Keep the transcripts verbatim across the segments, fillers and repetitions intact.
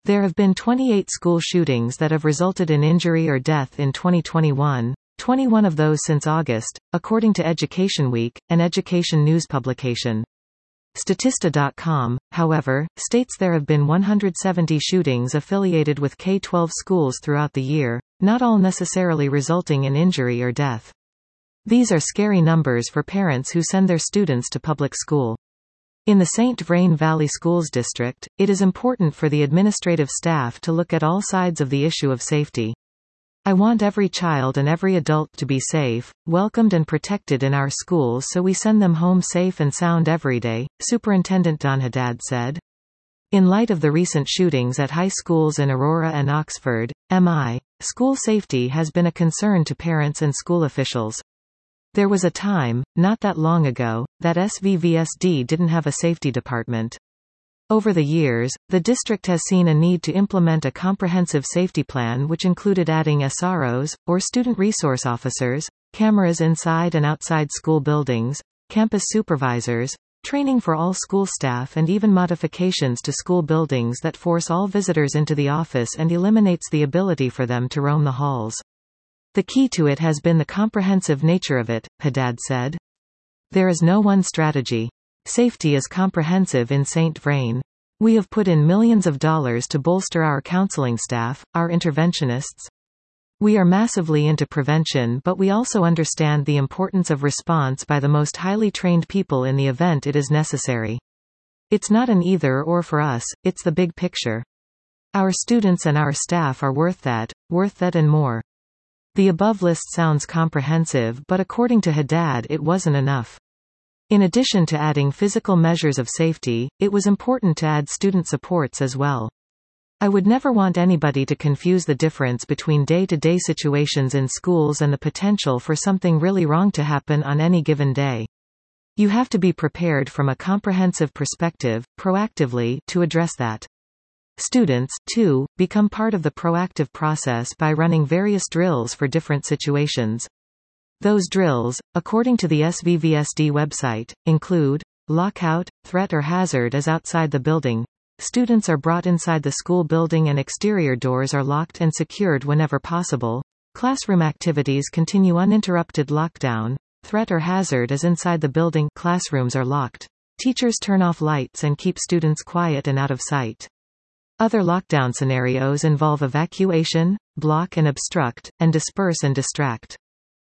There have been twenty-eight school shootings that have resulted in injury or death in twenty twenty-one, twenty-one of those since August, according to Education Week, an education news publication. Statista dot com, however, states there have been one hundred seventy shootings affiliated with K twelve schools throughout the year, not all necessarily resulting in injury or death. These are scary numbers for parents who send their students to public school. In the Saint Vrain Valley Schools District, it is important for the administrative staff to look at all sides of the issue of safety. I want every child and every adult to be safe, welcomed and protected in our schools, so we send them home safe and sound every day, Superintendent Don Haddad said. In light of the recent shootings at high schools in Aurora and Oxford, M I, school safety has been a concern to parents and school officials. There was a time, not that long ago, that S V V S D didn't have a safety department. Over the years, the district has seen a need to implement a comprehensive safety plan which included adding S R Os, or student resource officers, cameras inside and outside school buildings, campus supervisors, training for all school staff, and even modifications to school buildings that force all visitors into the office and eliminates the ability for them to roam the halls. The key to it has been the comprehensive nature of it, Haddad said. There is no one strategy. Safety is comprehensive in Saint Vrain. We have put in millions of dollars to bolster our counseling staff, our interventionists. We are massively into prevention, but we also understand the importance of response by the most highly trained people in the event it is necessary. It's not an either-or for us, it's the big picture. Our students and our staff are worth that, worth that and more. The above list sounds comprehensive, but according to Haddad it wasn't enough. In addition to adding physical measures of safety, it was important to add student supports as well. I would never want anybody to confuse the difference between day-to-day situations in schools and the potential for something really wrong to happen on any given day. You have to be prepared from a comprehensive perspective, proactively, to address that. Students, too, become part of the proactive process by running various drills for different situations. Those drills, according to the S V V S D website, include lockout, threat or hazard as outside the building. Students are brought inside the school building and exterior doors are locked and secured whenever possible. Classroom activities continue uninterrupted. Lockdown, threat or hazard is inside the building. Classrooms are locked. Teachers turn off lights and keep students quiet and out of sight. Other lockdown scenarios involve evacuation, block and obstruct, and disperse and distract.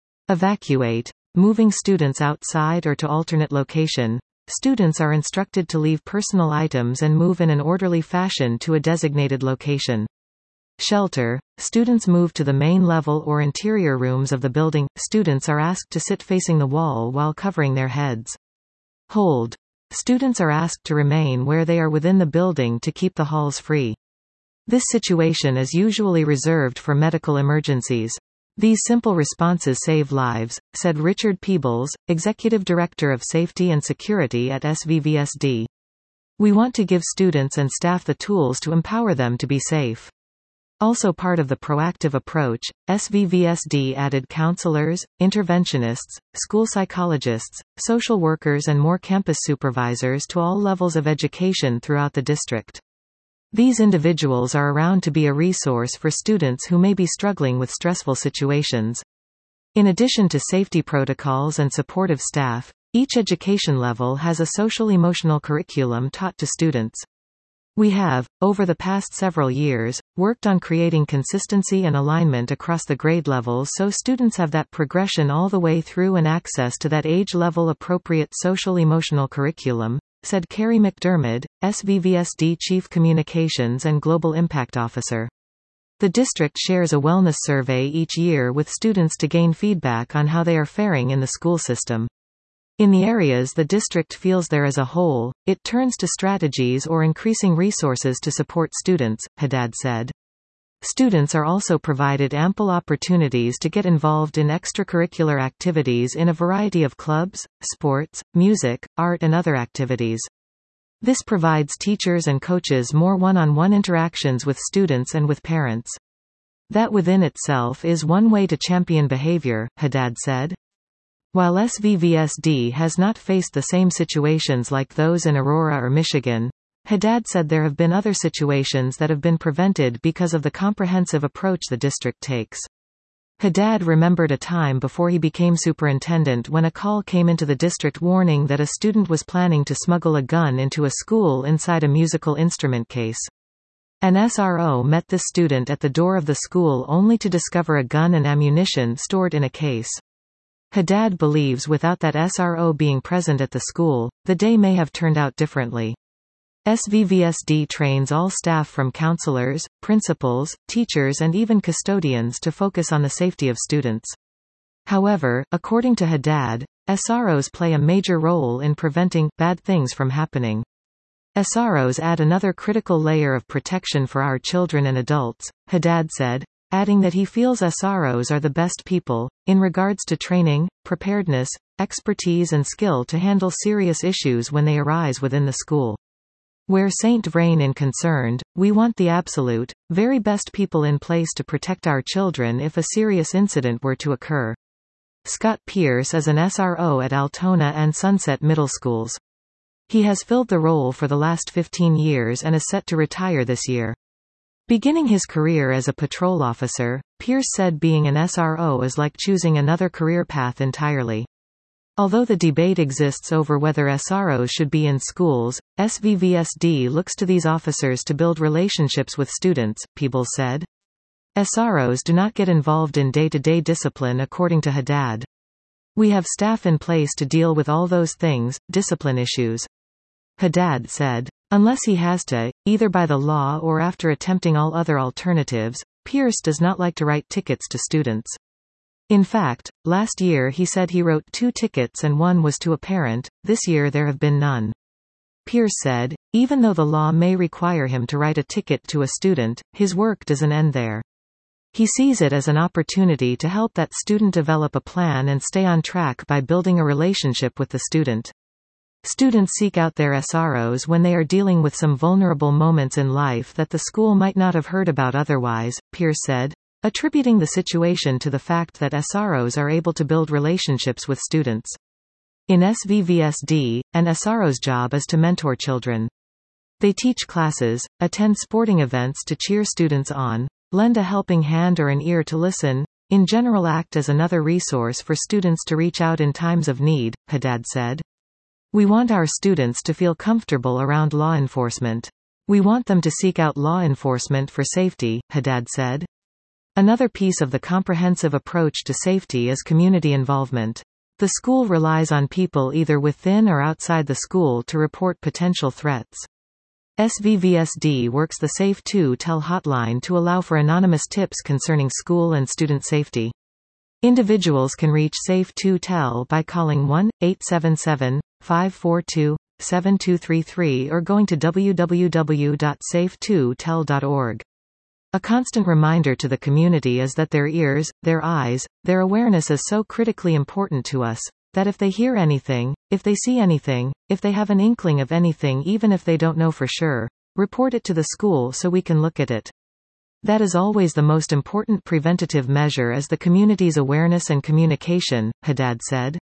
Evacuate, moving students outside or to alternate location. Students are instructed to leave personal items and move in an orderly fashion to a designated location. Shelter, students move to the main level or interior rooms of the building. Students are asked to sit facing the wall while covering their heads. Hold. Students are asked to remain where they are within the building to keep the halls free. This situation is usually reserved for medical emergencies. These simple responses save lives, said Richard Peebles, Executive Director of Safety and Security at S V V S D. We want to give students and staff the tools to empower them to be safe. Also part of the proactive approach, S V V S D added counselors, interventionists, school psychologists, social workers and more campus supervisors to all levels of education throughout the district. These individuals are around to be a resource for students who may be struggling with stressful situations. In addition to safety protocols and supportive staff, each education level has a social-emotional curriculum taught to students. We have, over the past several years, worked on creating consistency and alignment across the grade levels so students have that progression all the way through and access to that age-level appropriate social-emotional curriculum, said Carrie McDermott, S V V S D Chief Communications and Global Impact Officer. The district shares a wellness survey each year with students to gain feedback on how they are faring in the school system. In the areas the district feels there is a hole, it turns to strategies or increasing resources to support students, Haddad said. Students are also provided ample opportunities to get involved in extracurricular activities in a variety of clubs, sports, music, art and other activities. This provides teachers and coaches more one-on-one interactions with students and with parents. That within itself is one way to champion behavior, Haddad said. While S V V S D has not faced the same situations like those in Aurora or Michigan, Haddad said there have been other situations that have been prevented because of the comprehensive approach the district takes. Haddad remembered a time before he became superintendent when a call came into the district warning that a student was planning to smuggle a gun into a school inside a musical instrument case. An S R O met this student at the door of the school only to discover a gun and ammunition stored in a case. Haddad believes without that S R O being present at the school, the day may have turned out differently. S V V S D trains all staff from counselors, principals, teachers and even custodians to focus on the safety of students. However, according to Haddad, S R Os play a major role in preventing bad things from happening. S R Os add another critical layer of protection for our children and adults, Haddad said, adding that he feels S R Os are the best people, in regards to training, preparedness, expertise and skill to handle serious issues when they arise within the school. Where Saint Vrain is concerned, we want the absolute, very best people in place to protect our children if a serious incident were to occur. Scott Pierce is an S R O at Altona and Sunset Middle Schools. He has filled the role for the last fifteen years and is set to retire this year. Beginning his career as a patrol officer, Pierce said being an S R O is like choosing another career path entirely. Although the debate exists over whether S R Os should be in schools, S V V S D looks to these officers to build relationships with students, Peebles said. S R Os do not get involved in day-to-day discipline according to Haddad. We have staff in place to deal with all those things, discipline issues. Haddad said. Unless he has to, either by the law or after attempting all other alternatives, Pierce does not like to write tickets to students. In fact, last year he said he wrote two tickets and one was to a parent. This year there have been none. Pierce said, even though the law may require him to write a ticket to a student, his work doesn't end there. He sees it as an opportunity to help that student develop a plan and stay on track by building a relationship with the student. Students seek out their S R Os when they are dealing with some vulnerable moments in life that the school might not have heard about otherwise, Pierce said, attributing the situation to the fact that S R Os are able to build relationships with students. In S V V S D, an S R O's job is to mentor children. They teach classes, attend sporting events to cheer students on, lend a helping hand or an ear to listen, in general act as another resource for students to reach out in times of need, Haddad said. We want our students to feel comfortable around law enforcement. We want them to seek out law enforcement for safety, Haddad said. Another piece of the comprehensive approach to safety is community involvement. The school relies on people either within or outside the school to report potential threats. S V V S D works the Safe to Tell hotline to allow for anonymous tips concerning school and student safety. Individuals can reach Safe to Tell by calling one eight seven seven, five four two, seven two three three or going to w w w dot safe to tell dot org. A constant reminder to the community is that their ears, their eyes, their awareness is so critically important to us, that if they hear anything, if they see anything, if they have an inkling of anything even if they don't know for sure, report it to the school so we can look at it. That is always the most important preventative measure is the community's awareness and communication, Haddad said.